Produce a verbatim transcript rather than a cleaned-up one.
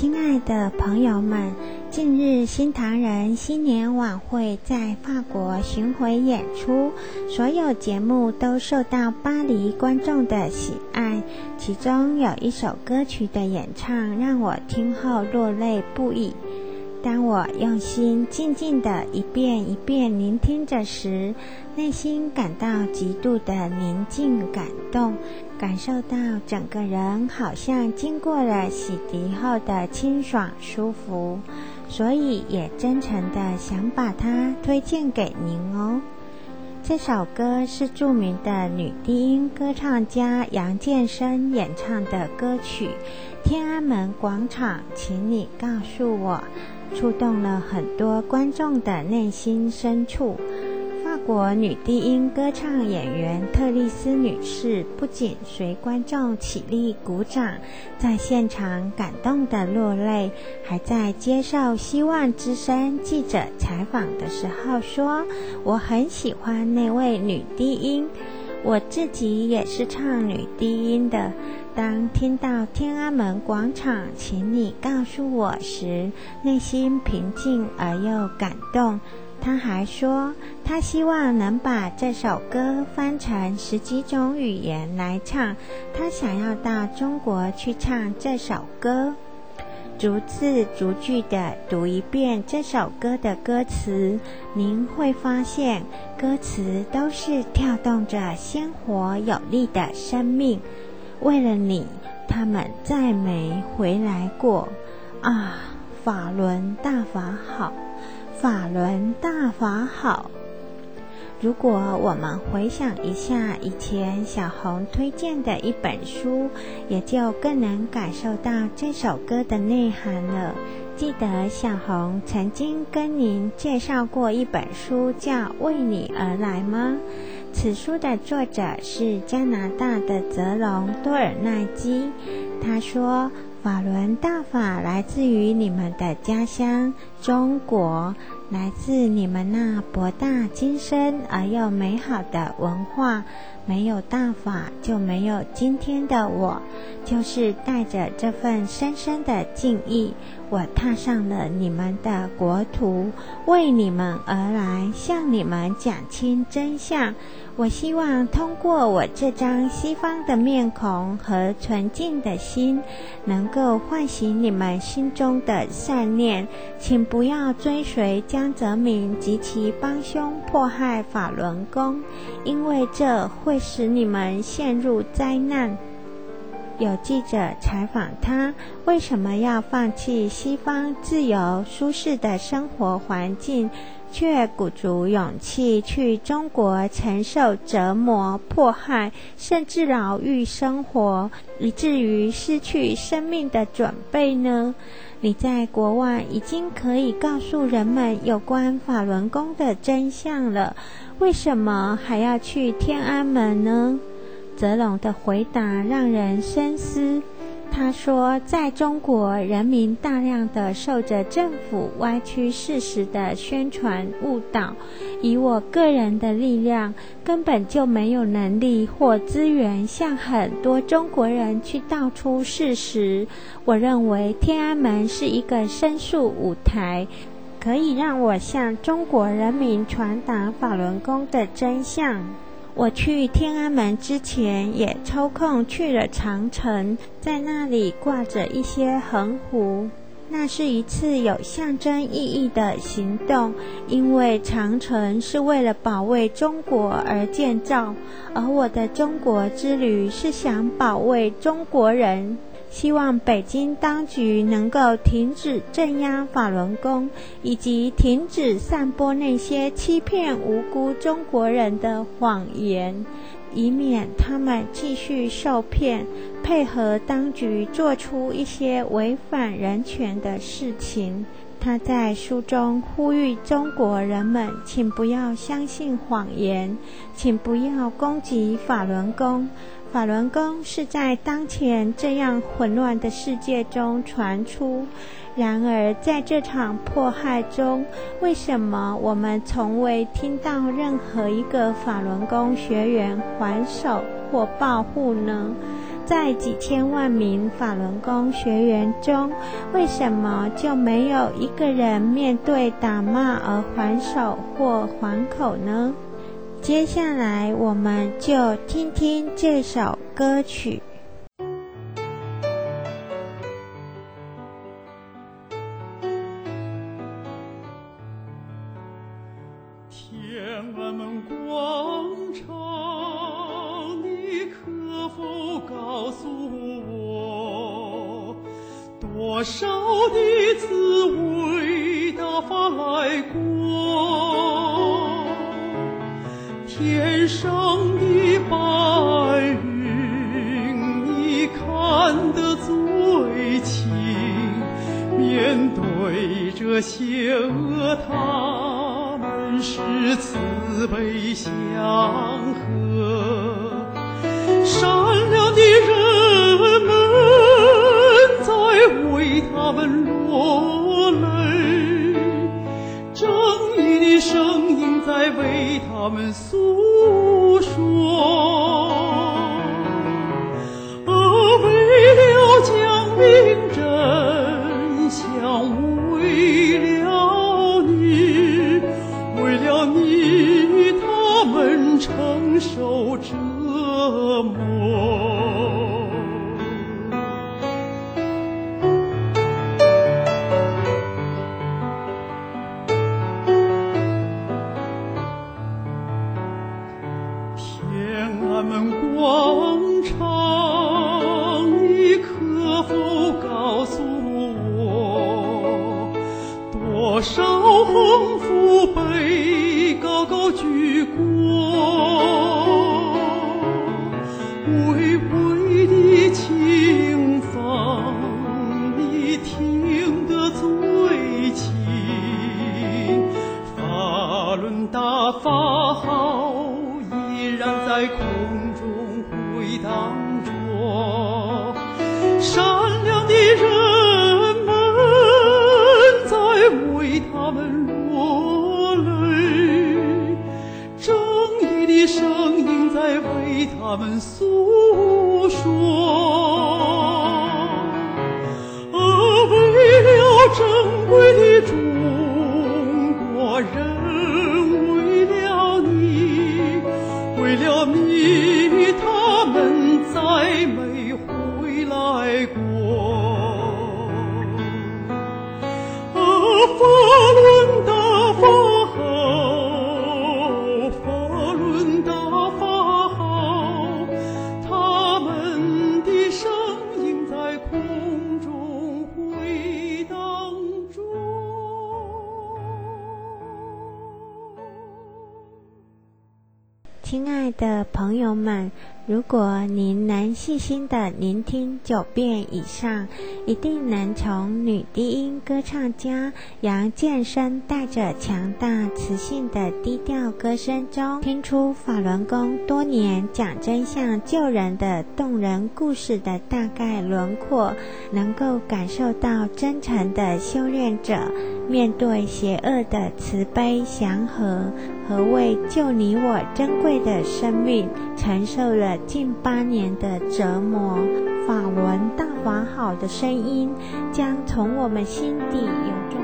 亲爱的朋友们，近日新唐人新年晚会在法国巡回演出，所有节目都受到巴黎观众的喜爱，其中有一首歌曲的演唱让我听后落泪不已。当我用心静静地一遍一遍聆听着时，内心感到极度的宁静感动，感受到整个人好像经过了洗涤后的清爽舒服，所以也真诚地想把它推荐给您哦。这首歌是著名的女低音歌唱家杨健生演唱的歌曲《天安门广场，请你告诉我》，触动了很多观众的内心深处。法国女低音歌唱演员特丽丝女士不仅随观众起立鼓掌，在现场感动的落泪，还在接受希望之声记者采访的时候说，我很喜欢那位女低音，我自己也是唱女低音的，当听到天安门广场请你告诉我时，内心平静而又感动。他还说，他希望能把这首歌翻成十几种语言来唱，他想要到中国去唱这首歌。逐字逐句地读一遍这首歌的歌词，您会发现歌词都是跳动着鲜活有力的生命。为了你，他们再没回来过啊！法轮大法好，法轮大法好。如果我们回想一下以前小红推荐的一本书，也就更能感受到这首歌的内涵了。记得小红曾经跟您介绍过一本书叫《为你而来》吗？此书的作者是加拿大的泽隆·多尔奈基。他说，法轮大法来自于你们的家乡中国，来自你们那博大精深而又美好的文化，没有大法就没有今天的我。就是带着这份深深的敬意，我踏上了你们的国土，为你们而来，向你们讲清真相。我希望通过我这张西方的面孔和纯净的心，能够唤醒你们心中的善念，请不要追随江泽民及其帮凶迫害法轮功，因为这会使你们陷入灾难。有记者采访他，为什么要放弃西方自由舒适的生活环境，却鼓足勇气去中国承受折磨、迫害，甚至牢狱生活，以至于失去生命的准备呢？你在国外已经可以告诉人们有关法轮功的真相了，为什么还要去天安门呢？泽隆的回答让人深思。他说，在中国，人民大量的受着政府歪曲事实的宣传误导，以我个人的力量，根本就没有能力或资源向很多中国人去道出事实。我认为天安门是一个申诉舞台，可以让我向中国人民传达法轮功的真相。我去天安门之前也抽空去了长城，在那里挂着一些横幅，那是一次有象征意义的行动，因为长城是为了保卫中国而建造，而我的中国之旅是想保卫中国人。希望北京当局能够停止镇压法轮功，以及停止散播那些欺骗无辜中国人的谎言，以免他们继续受骗，配合当局做出一些违反人权的事情。他在书中呼吁中国人们，请不要相信谎言，请不要攻击法轮功。法轮功是在当前这样混乱的世界中传出，然而在这场迫害中，为什么我们从未听到任何一个法轮功学员还手或报护呢？ 在几千万名法轮功学员中，为什么就没有一个人面对打骂而还手或还口呢？接下来我们就听听这首歌曲。 天安门广场，你可否告诉我，多少的次伟大法来过？天上的白云，你看得最清，面对这邪恶他是慈悲祥和，善良的人们在为他们落泪，正义的声音在为他们诉说，而为了讲明真相，为了你为了你，他们承受折磨。天安门广场，你可否告诉我，多少横幅被高高举过，巍巍的情放你听得最清，法轮大法号依然在空中回荡着，善良的人们在为他们落泪，正义的声音在为他们诉说，而为了珍贵的中国人，为了你，为了你，他们再没回来过。法轮大法号，法轮大法号，他们的声音在空中回荡着。 亲爱的朋友们，如果您能细心的聆听九遍以上，一定能从女低音歌唱家杨健生带着强大磁性的低调歌声中，听出法轮功多年讲真相救人的动人故事的大概轮廓，能够感受到真诚的修炼者面对邪恶的慈悲祥和，和为救你我珍贵的生命承受了近八年的折磨。法轮大法好的声音将从我们心底由衷